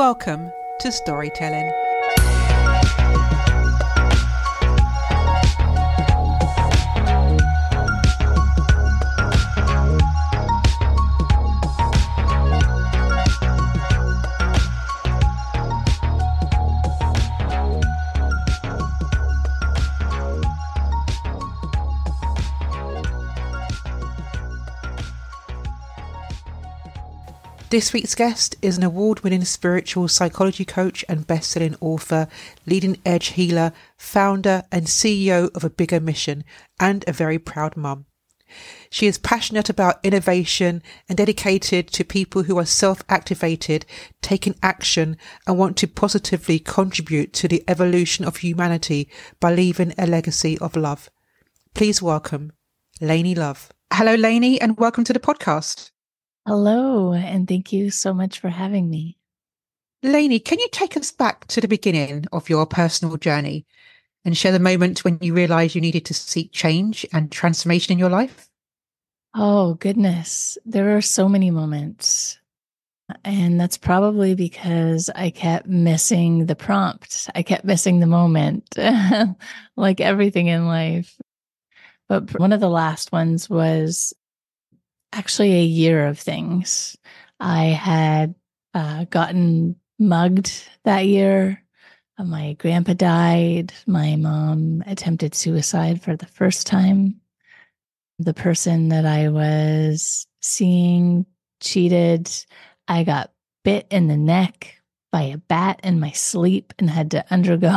Welcome to Storytelling. This week's guest is an award-winning spiritual psychology coach and best-selling author, leading edge healer, founder and CEO of A Bigger Mission, and a very proud mum. She is passionate about innovation and dedicated to people who are self-activated, taking action and want to positively contribute to the evolution of humanity by leaving a legacy of love. Please welcome Lainey Love. Hello, Lainey, and welcome to the podcast. Hello, and thank you so much for having me. Lainey, can you take us back to the beginning of your personal journey and share the moment when you realized you needed to seek change and transformation in your life? Oh, goodness. There are so many moments. And that's probably because I kept missing the prompt. I kept missing the moment, like everything in life. But one of the last ones was actually a year of things. I had gotten mugged that year. My grandpa died. My mom attempted suicide for the first time. The person that I was seeing cheated. I got bit in the neck by a bat in my sleep and had to undergo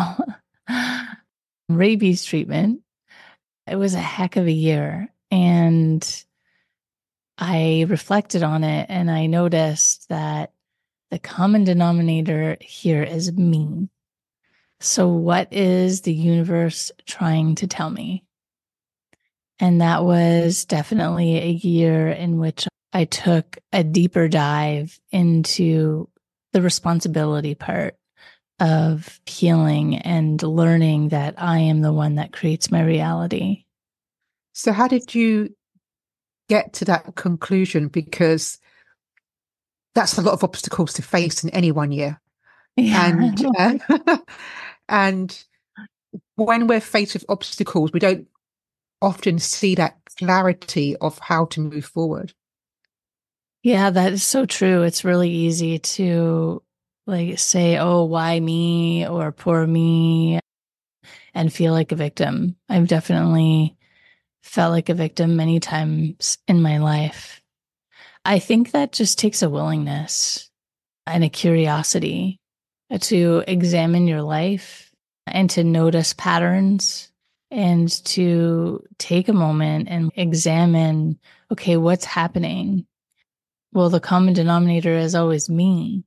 rabies treatment. It was a heck of a year. And I reflected on it and I noticed that the common denominator here is me. So what is the universe trying to tell me? And that was definitely a year in which I took a deeper dive into the responsibility part of healing and learning that I am the one that creates my reality. So how did you get to that conclusion? Because that's a lot of obstacles to face in any 1 year. Yeah. And when we're faced with obstacles, we don't often see that clarity of how to move forward. Yeah, that is so true. It's really easy to say, oh, why me or poor me, and feel like a victim. I've definitely felt like a victim many times in my life. I think that just takes a willingness and a curiosity to examine your life and to notice patterns and to take a moment and examine, okay, what's happening? Well, the common denominator is always me.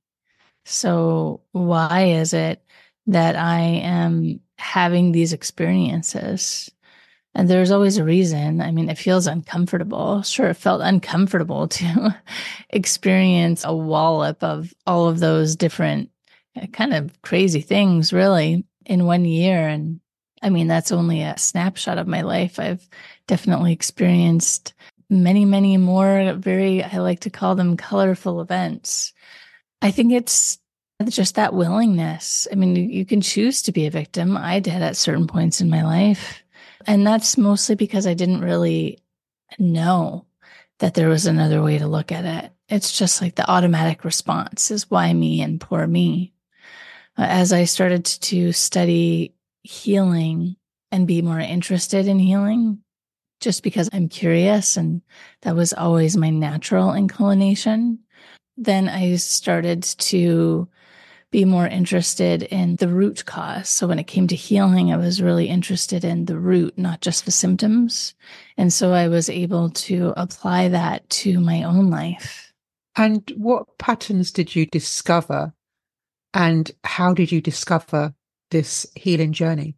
So why is it that I am having these experiences? And there's always a reason. I mean, it feels uncomfortable. Sure, it felt uncomfortable to experience a wallop of all of those different kind of crazy things, really, in 1 year. And I mean, that's only a snapshot of my life. I've definitely experienced many, many more I like to call them colorful events. I think it's just that willingness. I mean, you can choose to be a victim. I did at certain points in my life. And that's mostly because I didn't really know that there was another way to look at it. It's just like the automatic response is why me and poor me. As I started to study healing and be more interested in healing, just because I'm curious and that was always my natural inclination, then I started to be more interested in the root cause. So when it came to healing, I was really interested in the root, not just the symptoms. And so I was able to apply that to my own life. And what patterns did you discover? And how did you discover this healing journey?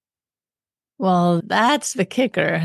Well, that's the kicker.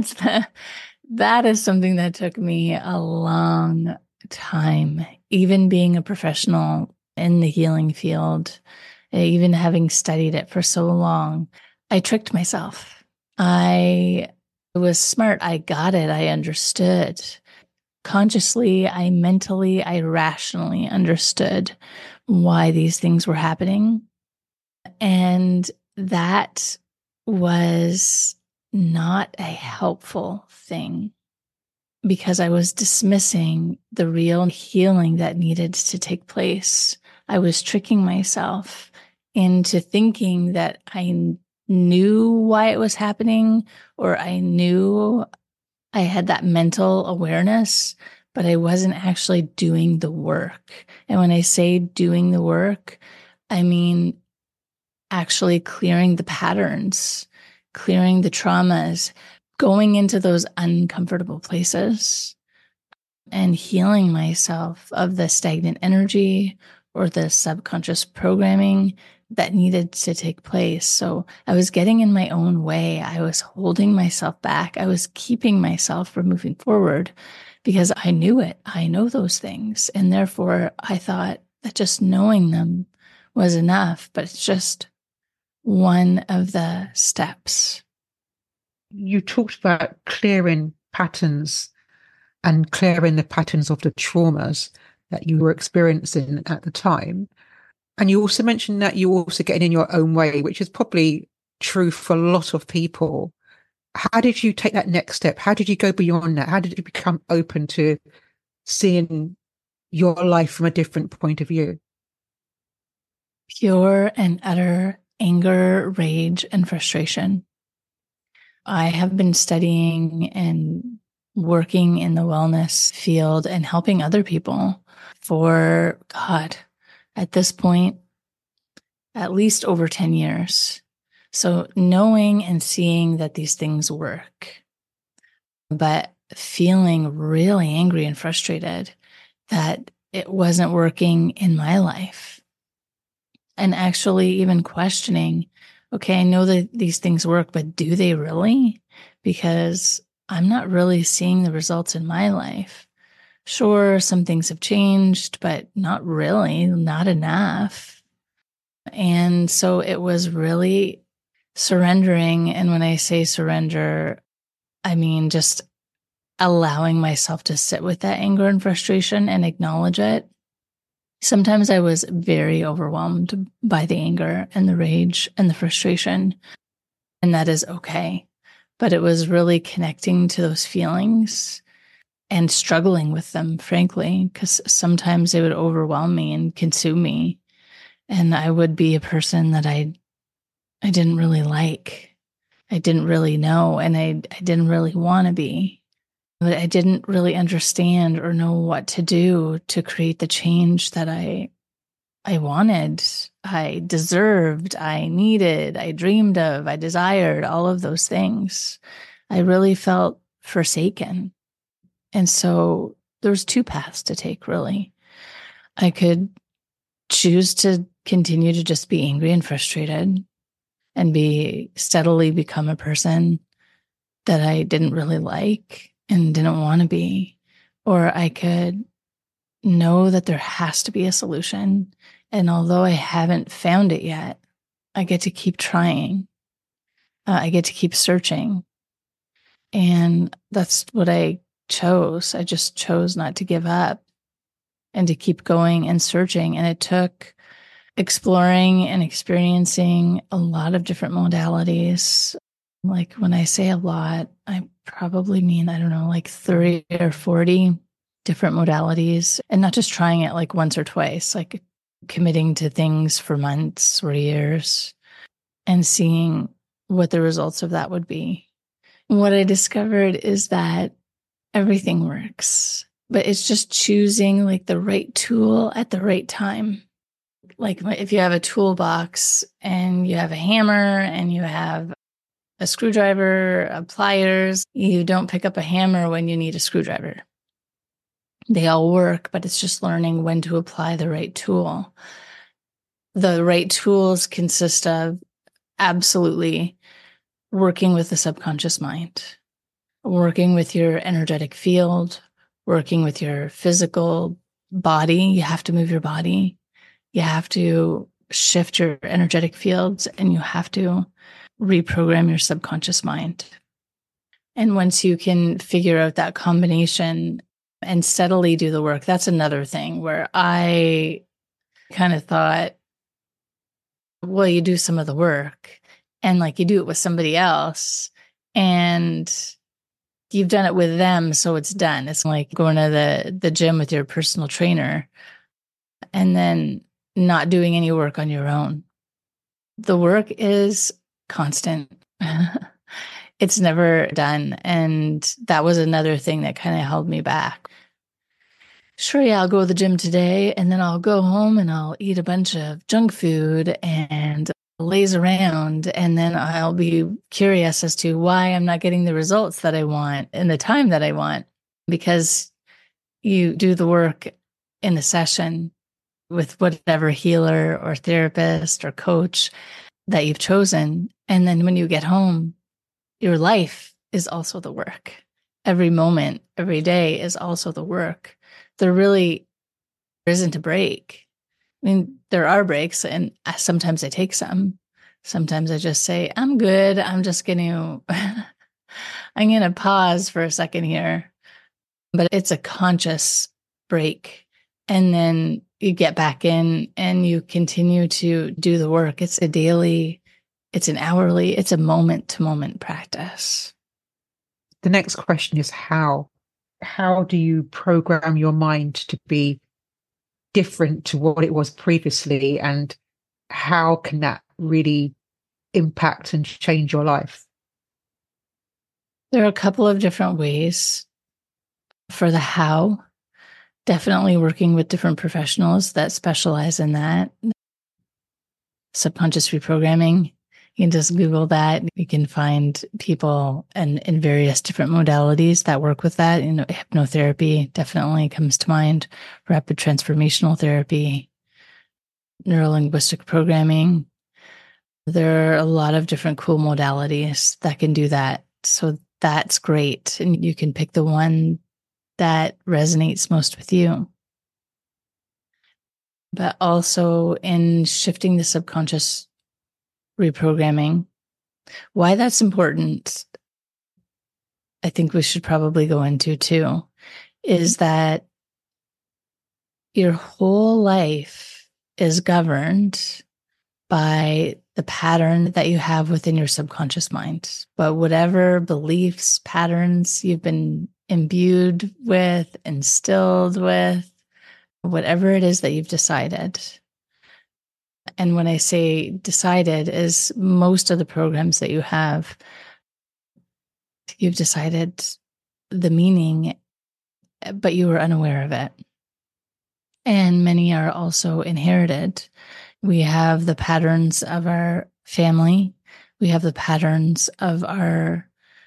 That is something that took me a long time, even being a professional in the healing field, even having studied it for so long. I tricked myself. I was smart. I got it. I understood. Consciously, I mentally, I rationally understood why these things were happening. And that was not a helpful thing because I was dismissing the real healing that needed to take place. I was tricking myself into thinking that I knew why it was happening, or I knew I had that mental awareness, but I wasn't actually doing the work. And when I say doing the work, I mean actually clearing the patterns, clearing the traumas, going into those uncomfortable places and healing myself of the stagnant energy or the subconscious programming that needed to take place. So I was getting in my own way. I was holding myself back. I was keeping myself from moving forward because I knew it. I know those things. And therefore, I thought that just knowing them was enough, but it's just one of the steps. You talked about clearing patterns and clearing the patterns of the traumas that you were experiencing at the time. And you also mentioned that you're also getting in your own way, which is probably true for a lot of people. How did you take that next step? How did you go beyond that? How did you become open to seeing your life from a different point of view? Pure and utter anger, rage, and frustration. I have been studying and working in the wellness field and helping other people for, God, at this point, at least over 10 years. So knowing and seeing that these things work, but feeling really angry and frustrated that it wasn't working in my life. And actually even questioning, okay, I know that these things work, but do they really? Because I'm not really seeing the results in my life. Sure, some things have changed, but not really, not enough. And so it was really surrendering. And when I say surrender, I mean just allowing myself to sit with that anger and frustration and acknowledge it. Sometimes I was very overwhelmed by the anger and the rage and the frustration, and that is okay. But it was really connecting to those feelings and struggling with them, frankly, because sometimes they would overwhelm me and consume me. And I would be a person that I didn't really like. I didn't really know, and I didn't really want to be. But I didn't really understand or know what to do to create the change that I wanted, I deserved, I needed, I dreamed of, I desired, all of those things. I really felt forsaken. And so there's two paths to take, really. I could choose to continue to just be angry and frustrated and be steadily become a person that I didn't really like and didn't want to be. Or I could know that there has to be a solution. And although I haven't found it yet, I get to keep trying. I get to keep searching. And that's what I chose. I just chose not to give up and to keep going and searching. And it took exploring and experiencing a lot of different modalities. Like when I say a lot, I probably mean, I don't know, like 30 or 40 different modalities, and not just trying it like once or twice, like committing to things for months or years and seeing what the results of that would be. What I discovered is that everything works, but it's just choosing like the right tool at the right time. Like if you have a toolbox and you have a hammer and you have a screwdriver, pliers, you don't pick up a hammer when you need a screwdriver. They all work, but it's just learning when to apply the right tool. The right tools consist of absolutely working with the subconscious mind, working with your energetic field, working with your physical body. You have to move your body. You have to shift your energetic fields, and you have to reprogram your subconscious mind. And once you can figure out that combination and steadily do the work, that's another thing where I kind of thought, well, you do some of the work and like you do it with somebody else and you've done it with them, so it's done. It's like going to the gym with your personal trainer and then not doing any work on your own. The work is constant. It's never done. And that was another thing that kind of held me back. Sure, yeah, I'll go to the gym today and then I'll go home and I'll eat a bunch of junk food and laze around. And then I'll be curious as to why I'm not getting the results that I want in the time that I want, because you do the work in the session with whatever healer or therapist or coach that you've chosen. And then when you get home, your life is also the work. Every moment, every day is also the work. There really isn't a break. I mean, there are breaks, and sometimes I take some. Sometimes I just say, I'm good. I'm just going to, I'm going to pause for a second here. But it's a conscious break. And then you get back in and you continue to do the work. It's a daily, it's an hourly, it's a moment-to-moment practice. The next question is how? How do you program your mind to be different to what it was previously? And how can that really impact and change your life? There are a couple of different ways. For the how, definitely working with different professionals that specialize in that. Subconscious reprogramming. You can just Google that. You can find people in various different modalities that work with that. You know, hypnotherapy definitely comes to mind, rapid transformational therapy, neurolinguistic programming. There are a lot of different cool modalities that can do that. So that's great. And you can pick the one that resonates most with you. But also in shifting the subconscious reprogramming, why that's important, I think we should probably go into too, is that your whole life is governed by the pattern that you have within your subconscious mind. But whatever beliefs, patterns you've been imbued with, instilled with, whatever it is that you've decided. And when I say decided, is most of the programs that you have, you've decided the meaning, but you were unaware of it. And many are also inherited. We have the patterns of our family. We have the patterns of our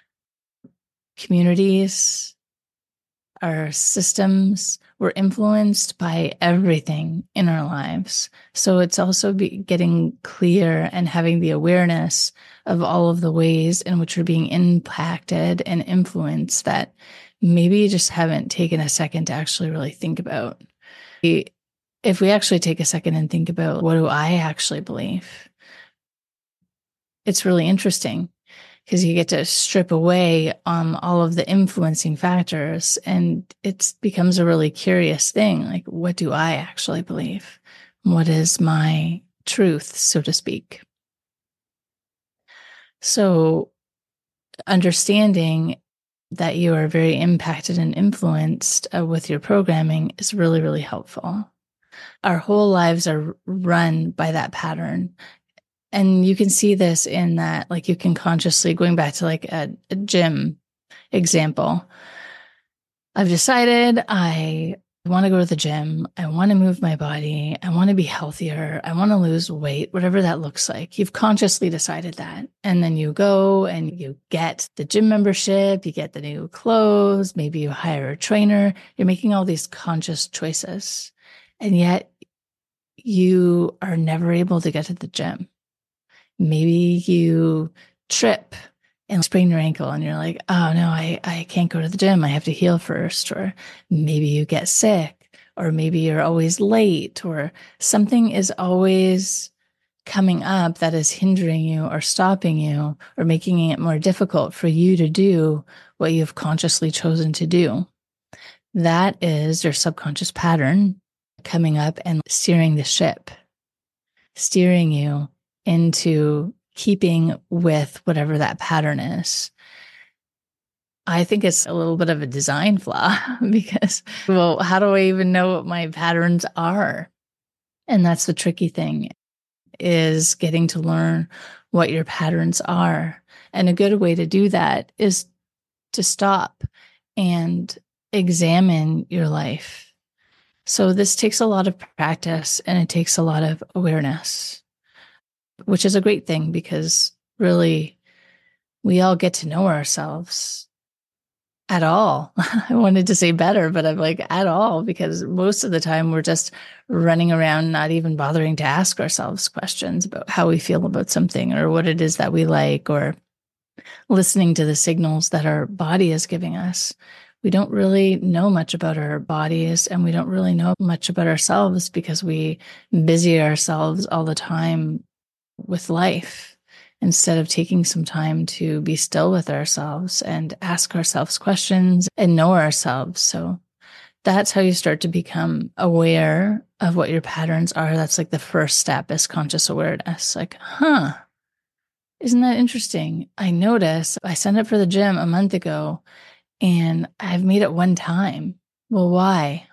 communities, our systems. We're influenced by everything in our lives. So it's also getting clear and having the awareness of all of the ways in which we're being impacted and influenced that maybe you just haven't taken a second to actually really think about. If we actually take a second and think about, what do I actually believe? It's really interesting because you get to strip away all of the influencing factors, and it becomes a really curious thing. Like, what do I actually believe? What is my truth, so to speak? So understanding that you are very impacted and influenced with your programming is really, really helpful. Our whole lives are run by that pattern. And you can see this in that, like, you can consciously, going back to like a gym example, I've decided I want to go to the gym. I want to move my body. I want to be healthier. I want to lose weight, whatever that looks like. You've consciously decided that. And then you go and you get the gym membership, you get the new clothes, maybe you hire a trainer. You're making all these conscious choices. And yet you are never able to get to the gym. Maybe you trip and sprain your ankle and you're like, oh no, I can't go to the gym. I have to heal first. Or maybe you get sick, or maybe you're always late, or something is always coming up that is hindering you or stopping you or making it more difficult for you to do what you've consciously chosen to do. That is your subconscious pattern coming up and steering the ship, steering you into keeping with whatever that pattern is. I think it's a little bit of a design flaw because, well, how do I even know what my patterns are? And that's the tricky thing, is getting to learn what your patterns are. And a good way to do that is to stop and examine your life. So this takes a lot of practice and it takes a lot of awareness, which is a great thing because really we all get to know ourselves at all. I wanted to say better, but I'm like, at all, because most of the time we're just running around, not even bothering to ask ourselves questions about how we feel about something or what it is that we like, or listening to the signals that our body is giving us. We don't really know much about our bodies, and we don't really know much about ourselves because we busy ourselves all the time with life, instead of taking some time to be still with ourselves and ask ourselves questions and know ourselves. So that's how you start to become aware of what your patterns are. That's like the first step, is conscious awareness. Like, isn't that interesting? I noticed I signed up for the gym a month ago and I've made it one time. Well, why?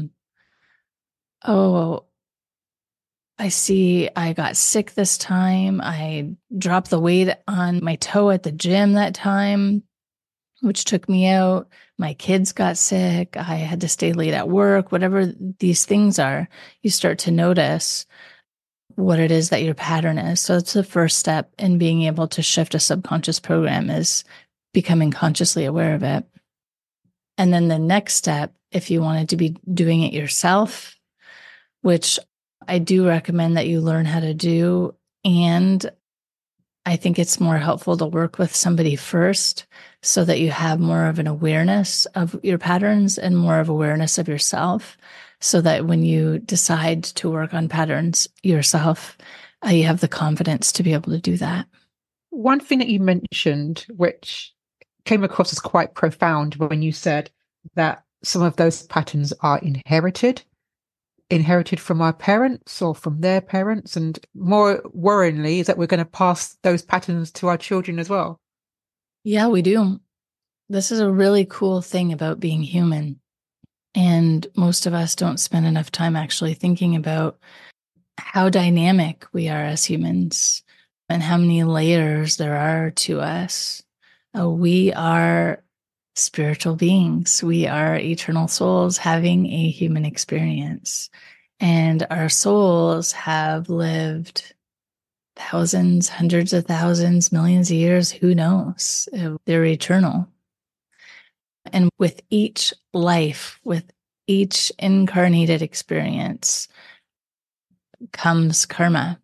Oh, I see I got sick this time. I dropped the weight on my toe at the gym that time, which took me out. My kids got sick. I had to stay late at work. Whatever these things are, you start to notice what it is that your pattern is. So it's the first step in being able to shift a subconscious program, is becoming consciously aware of it. And then the next step, if you wanted to be doing it yourself, which I do recommend that you learn how to do. And I think it's more helpful to work with somebody first so that you have more of an awareness of your patterns and more of awareness of yourself, so that when you decide to work on patterns yourself, you have the confidence to be able to do that. One thing that you mentioned, which came across as quite profound, when you said that some of those patterns are inherited from our parents or from their parents, and more worryingly is that we're going to pass those patterns to our children as well. Yeah, we do. This is a really cool thing about being human. And most of us don't spend enough time actually thinking about how dynamic we are as humans and how many layers there are to us. We are spiritual beings. We are eternal souls having a human experience. And our souls have lived thousands, hundreds of thousands, millions of years. Who knows? They're eternal. And with each life, with each incarnated experience, comes karma.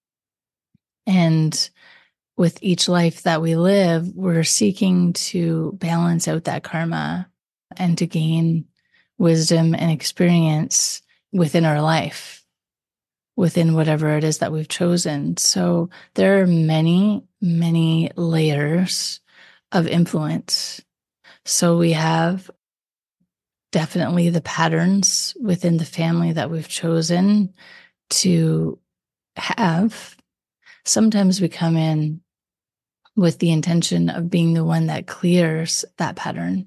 And with each life that we live, we're seeking to balance out that karma and to gain wisdom and experience within our life, within whatever it is that we've chosen. So there are many, many layers of influence. So we have definitely the patterns within the family that we've chosen to have. Sometimes we come in with the intention of being the one that clears that pattern.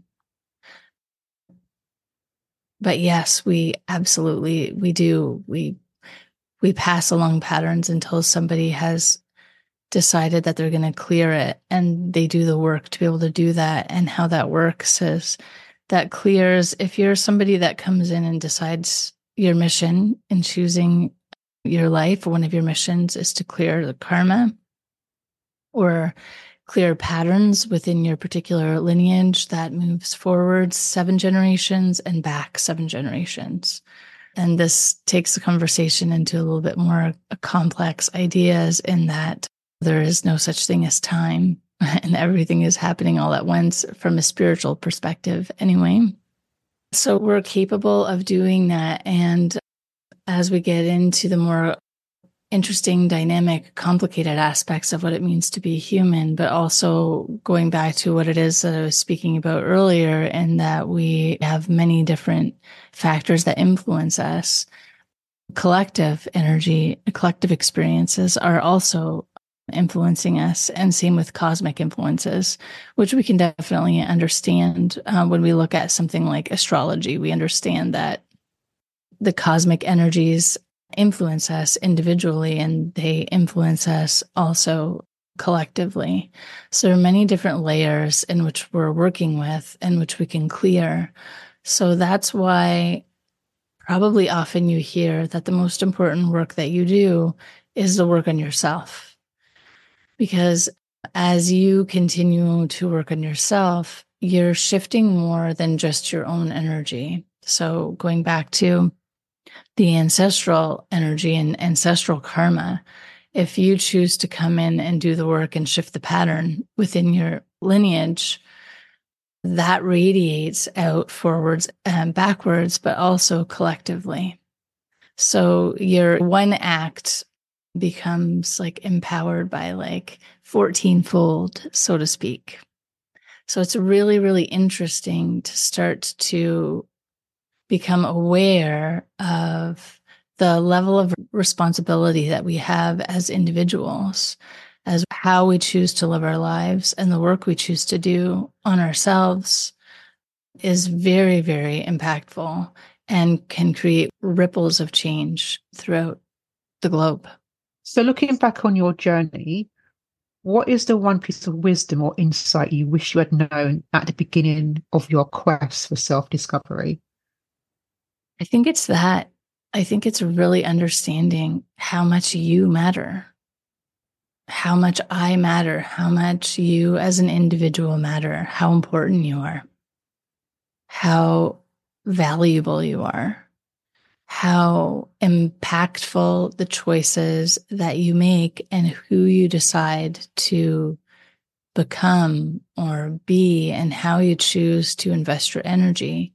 But yes, we do. We pass along patterns until somebody has decided that they're going to clear it, and they do the work to be able to do that. And how that works is that clears, if you're somebody that comes in and decides your mission in choosing your life, one of your missions is to clear the karma or clear patterns within your particular lineage that moves forward 7 generations and back 7 generations. And this takes the conversation into a little bit more complex ideas, in that there is no such thing as time and everything is happening all at once from a spiritual perspective anyway. So we're capable of doing that. And as we get into the more interesting, dynamic, complicated aspects of what it means to be human, but also going back to what it is that I was speaking about earlier, and that we have many different factors that influence us. collective energy, collective experiences are also influencing us, and same with cosmic influences, which we can definitely understand when we look at something like astrology. We understand that the cosmic energies influence us individually, and they influence us also collectively. So there are many different layers in which we're working with and which we can clear. So that's why probably often you hear that the most important work that you do is the work on yourself. Because as you continue to work on yourself, you're shifting more than just your own energy. So going back to the ancestral energy and ancestral karma, if you choose to come in and do the work and shift the pattern within your lineage, that radiates out forwards and backwards, but also collectively. So your one act becomes like empowered by like 14-fold, so to speak. So it's really, really interesting to start to become aware of the level of responsibility that we have as individuals, as how we choose to live our lives, and the work we choose to do on ourselves is very, very impactful and can create ripples of change throughout the globe. So looking back on your journey, what is the one piece of wisdom or insight you wish you had known at the beginning of your quest for self-discovery? I think it's that. I think it's really understanding how much you matter, how much I matter, how much you as an individual matter, how important you are, how valuable you are, how impactful the choices that you make and who you decide to become or be, and how you choose to invest your energy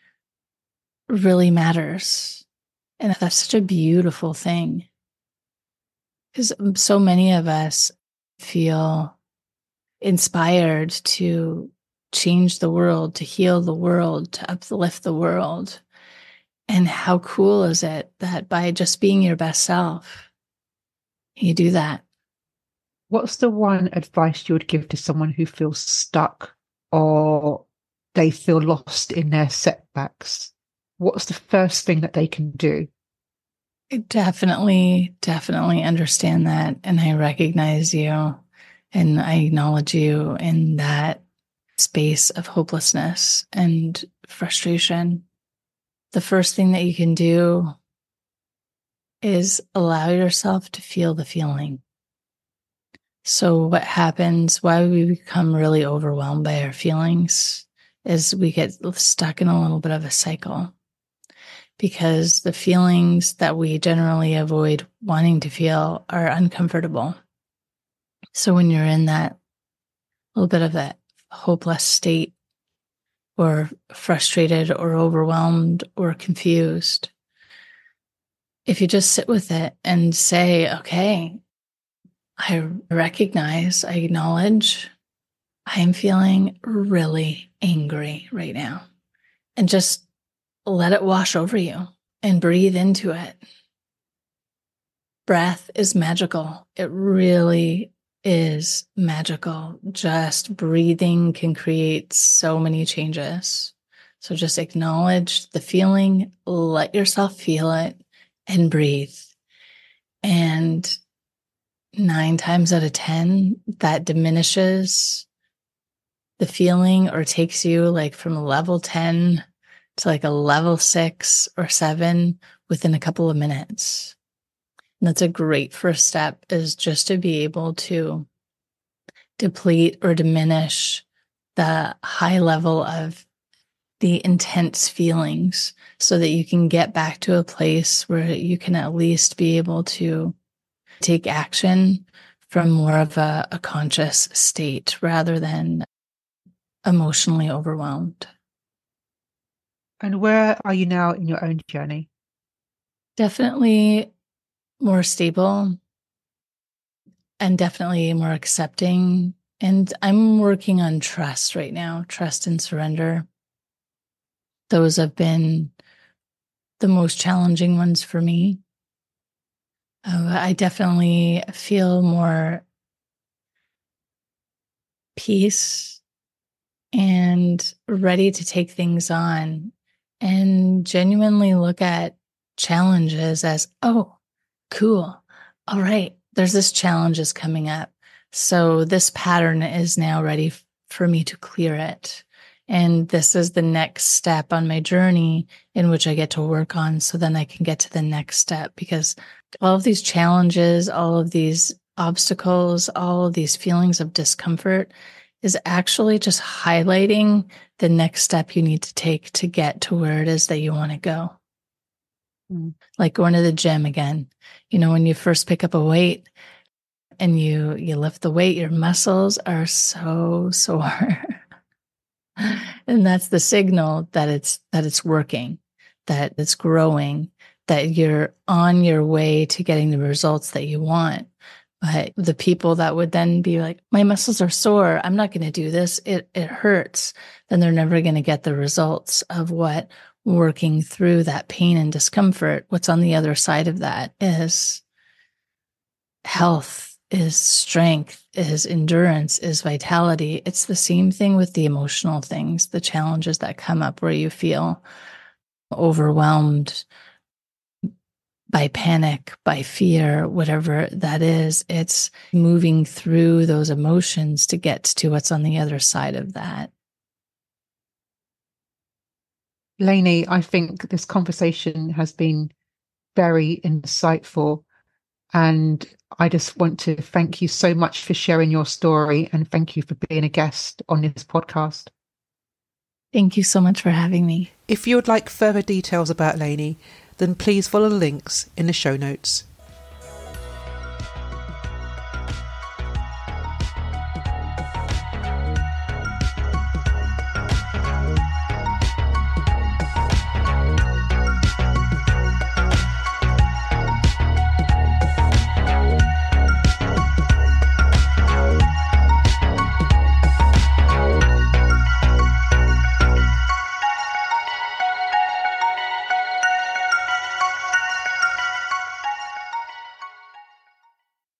really matters. And that's such a beautiful thing, because so many of us feel inspired to change the world, to heal the world, to uplift the world. And how cool is it that by just being your best self, you do that? What's the one advice you would give to someone who feels stuck or they feel lost in their setbacks? What's the first thing that they can do? I definitely understand that. And I recognize you and I acknowledge you in that space of hopelessness and frustration. The first thing that you can do is allow yourself to feel the feeling. So what happens, why we become really overwhelmed by our feelings, is we get stuck in a little bit of a cycle, because the feelings that we generally avoid wanting to feel are uncomfortable. So when you're in that little bit of that hopeless state, or frustrated or overwhelmed or confused, if you just sit with it and say, okay, I recognize, I acknowledge, I am feeling really angry right now, and just let it wash over you and breathe into it. Breath is magical. It really is magical. Just breathing can create so many changes. So just acknowledge the feeling, let yourself feel it, and breathe. And 9 times out of 10, that diminishes the feeling, or takes you like from a level 10 to like a level 6 or 7 within a couple of minutes. And that's a great first step, is just to be able to deplete or diminish the high level of the intense feelings, so that you can get back to a place where you can at least be able to take action from more of a conscious state rather than emotionally overwhelmed. And where are you now in your own journey? Definitely more stable, and definitely more accepting. And I'm working on trust right now, trust and surrender. Those have been the most challenging ones for me. I definitely feel more peace and ready to take things on and genuinely look at challenges as, oh, cool. All right, there's this challenge is coming up. So this pattern is now ready for me to clear it. And this is the next step on my journey in which I get to work on. So then I can get to the next step, because all of these challenges, all of these obstacles, all of these feelings of discomfort is actually just highlighting the next step you need to take to get to where it is that you want to go. Like going to the gym again. You know, when you first pick up a weight and you lift the weight, your muscles are so sore. And that's the signal that it's working, that it's growing, that you're on your way to getting the results that you want. But the people that would then be like, my muscles are sore, I'm not going to do this, it hurts, then they're never going to get the results of what working through that pain and discomfort. What's on the other side of that is health, is strength, is endurance, is vitality. It's the same thing with the emotional things, the challenges that come up where you feel overwhelmed by panic, by fear, whatever that is. It's moving through those emotions to get to what's on the other side of that. Lainey, I think this conversation has been very insightful, and I just want to thank you so much for sharing your story, and thank you for being a guest on this podcast. Thank you so much for having me. If you would like further details about Lainey, then please follow the links in the show notes.